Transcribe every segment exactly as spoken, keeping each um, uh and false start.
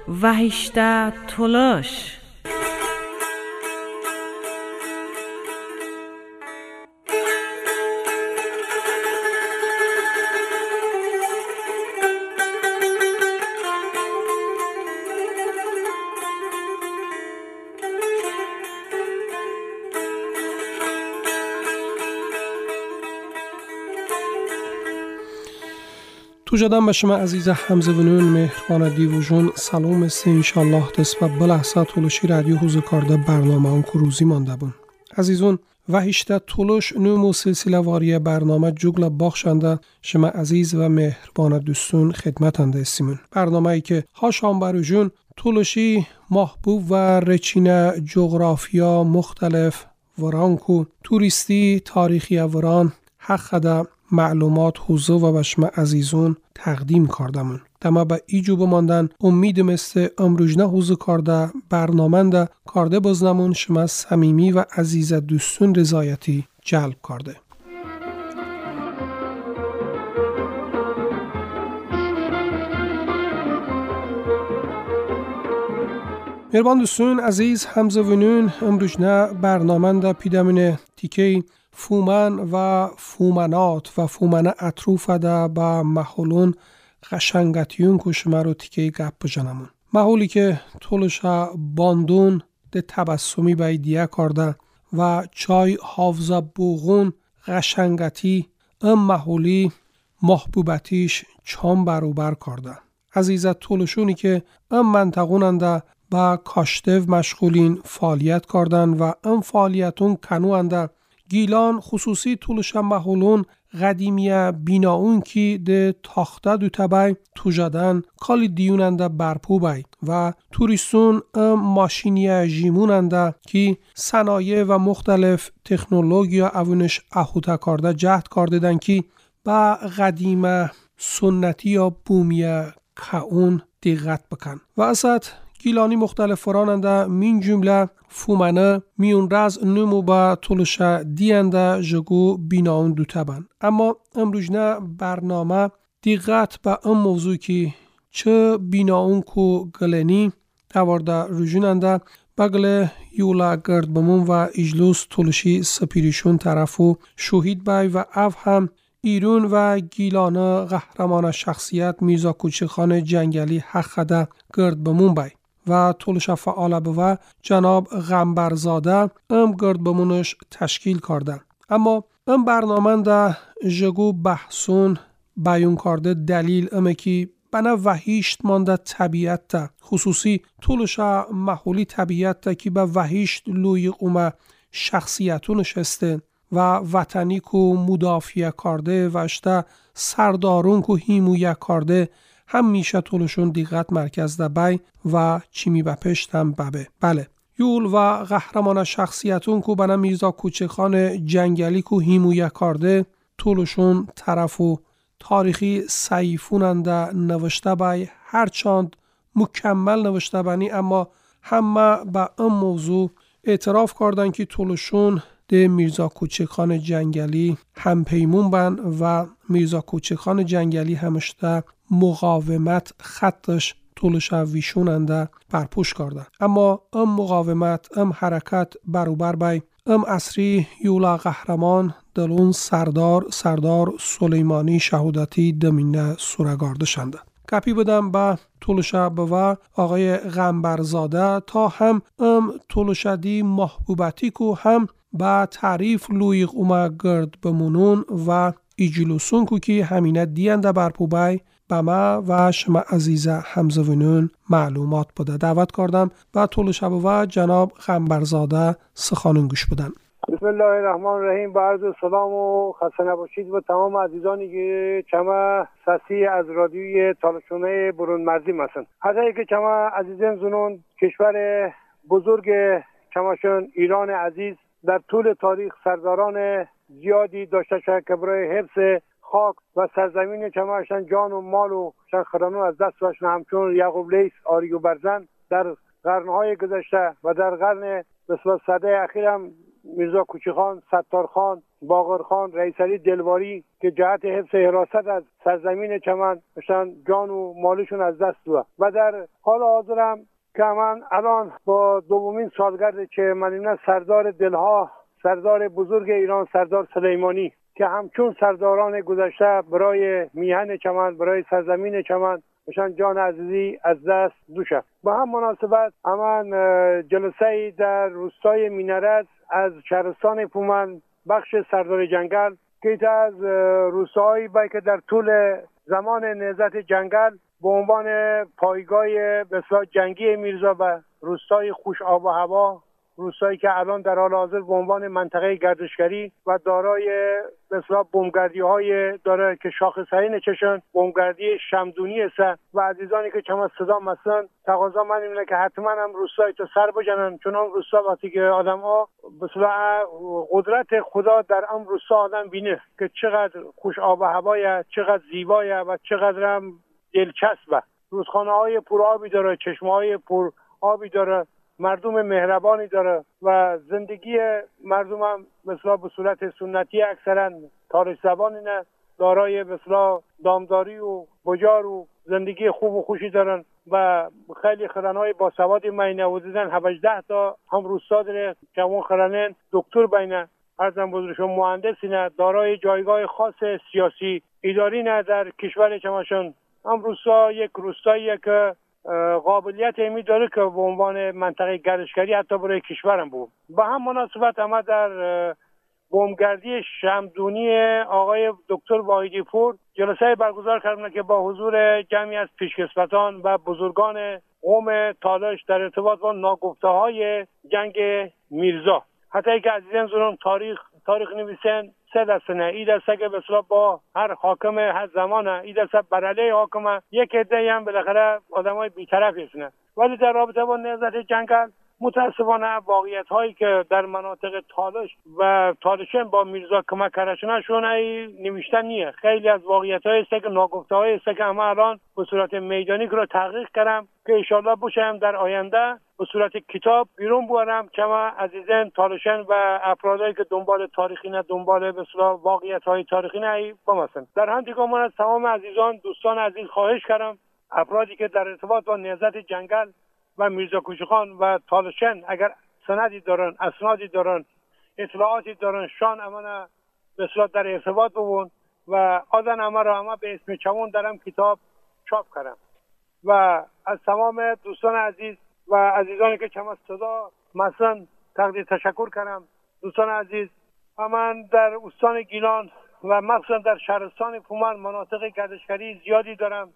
vahişte tuluş. تو جدن به شما عزیز همزبانان مهربان دیوژون سلام است انشالله دست و بلحظه تولوشی رادیو حوزه کارده برنامه اون که روزی مانده بون عزیزون و هشته تولوش نمو سلسله واری برنامه جگل باخشنده شما عزیز و مهربان دوستون خدمتنده استیمون برنامه ای که هاشان بروجون تولوشی محبوب و رچینه جغرافیا مختلف ورانکو توریستی تاریخی وران حق معلومات حوزه و بشم عزیزون تقدیم کردمون. دما به ایجو بماندن امید مثل امروجنه حوزه کرده برنامه ده کرده بزنمون شما صمیمی و عزیز دوستون رضایتی جلب کرده. مهربان دوستون عزیز همزوینون امروجنه برنامه ده پیدمونه تیکه فومن و فومنات و فومن اطروف ده با محولون قشنگتیون کشمه رو تیکه گپ بجنمون. محولی که طولش باندون ده تبسمی بایدیه کرده و چای حافظه بوغون قشنگتی ام محولی محبوبتیش چام بروبر کرده. عزیزت طولشونی که ام منطقوننده با کاشتو مشغولین فعالیت کردن و ام فعالیتون کنوانده گیلان خصوصی طولش محولون قدیمیه بیناون کی ده تاخته دو تبای تو جدن کالی دیوننده برپو بای و توریستون ام ماشینیه جیموننده کی صنایع و مختلف تکنولوژیا اونش احوطه کرده جهد کردن کی با قدیمه سنتی یا بومیه کاون دقت بکن و اصد گیلانی مختلف فراننده مین جمله فومنه میون رز نمو با طولش دیانده جگو بیناون دو تبن. اما امروجنه برنامه دقت با ام موضوع که چه بیناون کو گلنی دوارده رجوننده بگل یولا گرد بمون و اجلوس طولشی سپیریشون طرفو شوهید بای و اف هم ایرون و گیلانه قهرمان شخصیت میرزا کوچکخان جنگلی حقده گرد بمون بای و طولش فعال و جناب غنبرزاده ام گرد بمونش تشکیل کرده. اما ام برنامه ده جگو بحثون بیان کرده دلیل امه کی بنا وحیشت مانده طبیعت ده خصوصی طولش محولی طبیعت ده که به وحیشت لوی اومه شخصیتونش هسته و وطنی کو مدافع کرده و اشته سردارون کو هیمویه کرده هم میشه طولشون دقت مرکز ده بای و چیمی به پشت هم ببه. بله یول و قهرمان شخصیتون کو بنا میرزا کوچکخان جنگلی کو هیمویه کرده طولشون طرفو تاریخی سیفوننده نوشته بای هرچاند مکمل نوشته بانی اما همه با ام موضوع اعتراف کردن که طولشون ده میرزا کوچکخان جنگلی هم پیمون بن و میرزا کوچکخان جنگلی همشته مقاومت خطش طولش ویشوننده برپوش کرده. اما ام مقاومت ام حرکت بروبر بای ام اصری یولا قهرمان دلون سردار سردار سلیمانی شهودتی دمینه سورگارده شنده. کپی بدم با طولشه بوا آقای غنبرزاده تا هم ام طولشدی محبوبتی کو هم با تعریف لویق اومه گرد بمونون و ایجلوسون کو که همینه دینده برپوبای با ما و شما عزیز همزوینون معلومات بده دعوت کردم و طولشه بوا جناب غنبرزاده سخانون گوش بدن. بسم الله الرحمن الرحیم. با عرض سلام و خسته نباشید و تمام عزیزانی که چما سسی از رادیوی تالشونه برون مرزی هستند. هرچند که چما عزیزان زنون کشور بزرگ چماشون ایران عزیز در طول تاریخ سرداران زیادی داشته شد که برای حفظ خاک و سرزمین چماشون جان و مال و شنخرانو از دست داشتن، همچون یعقوب لیث آریو برزن در قرنهای گذشته و در قرن بسیار صده اخیر هم میرزا کوچی خان، ستار خان، باقر خان، رئیس علی دلواری که جهت حفظ حراست از سرزمین چمن مثلا جان و مالشون از دست داد. و در حال حاضرم که من الان با دومین سالگرد که من سردار دلها، سردار بزرگ ایران، سردار سلیمانی که همچون سرداران گذشته برای میهن چمن، برای سرزمین چمن مشان جان عزیزی از دست دوشه. با هم مناسبت امان جلسه در روستای مینرز از شهرستان پومن بخش سردار جنگل که از روستاهایی با که در طول زمان نهضت جنگل به عنوان پایگاه بسیار جنگی میرزا به روستای خوش آب و هوا، روستایی که الان در حال حاضر به عنوان منطقه گردشگری و دارای بسیار بمبگردی‌های داره که شاخصه‌ای چشن بمبگردی شمدونی است و عزیزانی که چما صدا مثلا تقاضا من اینه که حتما هم روستای تو سر بجنن، چون هم روستا وقتی که آدم‌ها بسیار قدرت خدا در ام روستا آدم بینه که چقدر خوش آب و هوای، چقدر زیبای و چقدر هم دلچسبه. رودخانه‌های پر آبی داره، چشمه‌های پر آبی داره، مردم مهربانی داره و زندگی مردم هم مثلا به صورت سنتی اکثرا تاریخ زبانی نه دارای مثلا دامداری و بجار و زندگی خوب و خوشی دارن و خیلی خرانهای با سواد مینه وزیدن هفده تا هم روستا داره که اون خرانین دکتر بینه ارزم بزرگشون مهندسی نه دارای جایگاه خاص سیاسی اداری نه در کشور چماشون. هم روستا یک روستاییه که قابلیت می داره که به عنوان منطقه گردشگری حتی برای کشورم بود. با هم مناسبت اما در بمبگردی شمدونی آقای دکتر واحدی پور جلسه برگزار کردن که با حضور جمعی از پیشکسوتان و بزرگان قوم تالش در ارتباط با ناگفته های جنگ میرزا. حتی که عزیزان زنون تاریخ تاریخ نویسن سه دسته نه ای دسته که بسیار با هر حاکم هر زمانه ای دسته برعلیه حاکمه یک عده هم بالاخره آدمای بی‌طرف هستن. ولی در رابطه با نهضت جنگل متاسفانه واقعیت هایی که در مناطق تالش و تالشن با میرزا کمک کردنشون ای نوشتن نیه. خیلی از واقعیت های است که ناگفته های است که همه الان به صورت میدانی رو تحقیق کردم که ان شاء الله باشم در آینده به صورت کتاب بیرون بیارم که ما عزیزان تالشن و افرادی که دنبال تاریخی نه دنبال به اصطلاح واقعیت های تاریخی نه بمسن. در همین دیگه من از تمام عزیزان دوستان عزیز خواهش کردم افرادی که در ارتباط با نهضت جنگل و میرزا کوچی خان و تالشن اگر سندی دارن، اسنادی دارن، اطلاعاتی دارن، شان امانه به اصطلاح در ارتباط بودن و آدن همه را همه به اسم چمون درم کتاب چاپ کردم. و از تمام دوستان عزیز و عزیزانی که چما صدا مثلا تقدیر تشکر کردم. دوستان عزیز من در استان گیلان و مخصوصا در شهرستان پومن مناطق گردشگری زیادی دارم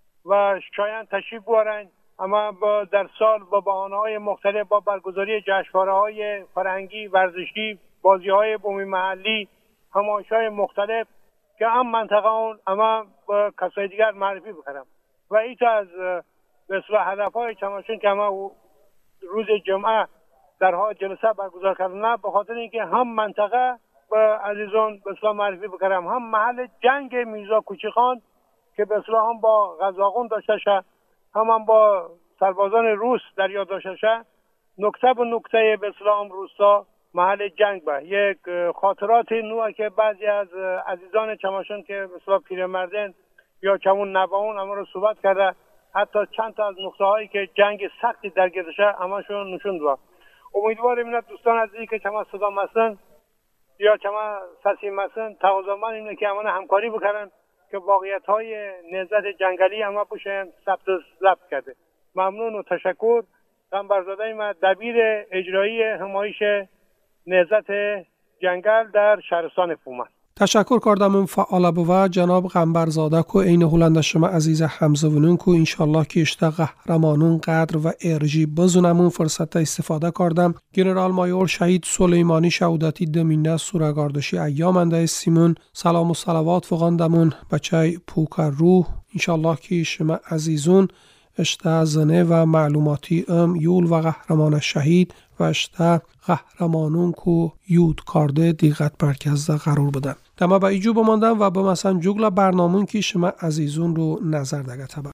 و شایان تشریف بیارن، اما با در سال با بهانه‌های مختلف با برگزاری جشنواره‌های فرهنگی، ورزشی، بازی‌های بومی محلی، همایش‌های مختلف که هم منطقه اون اما با کسای دیگر معرفی بکنم. و این تا از به اصطلاح هدف‌های چماشون که ما روز جمعه در حال جلسه برگزار کردن به خاطر اینکه هم منطقه به عزیزان به اصطلاح معرفی بکنم، هم محل جنگ میرزا کوچی خان که به اصطلاح هم با غزاقون داشته شه، هم, هم با سربازان روس در یاد داشته شه. نکته به نکته به اصطلاح روستا محل جنگ به یک خاطرات نوع که بعضی از عزیزان چماشون که به اصطلاح پیرمردن یا چمون نوان اما رو صحبت کرده، حتی چند تا از نقطه هایی که جنگ سختی در گردشه همشون نشون داد. امیدوارم اینا دوستان عزیزی که چما صدا مثلا یا چما سسی مثلا تقاضا من اینه که همون همکاری بکنن که واقعیت های نهضت جنگلی اما بشه ثبت ضبط کرده. ممنون و تشکر. قنبرزاده ما دبیر اجرایی همایش نهضت جنگل در شهرستان پومن. تشکر کردم فعال بوا جناب قنبرزاده کو این هلند شما عزیز همزونون کو انشالله که اشتا قهرمانون قدر و ارجی بزنمون فرصت استفاده کردم. گنرال مایور شهید سلیمانی شهودتی دمینه سورگاردشی ایامنده سیمون سلام و صلوات فغاندمون بچه پوکر روح انشالله که شما عزیزون اشتا زنه و معلوماتی ام یول و قهرمان شهید و اشتا قهرمانون کو یود کرده دیغت برکزده قرار بدن. دما با ایجو بماندم و با مثلا جگل برنامون که شما عزیزون رو نظر دگه تبا.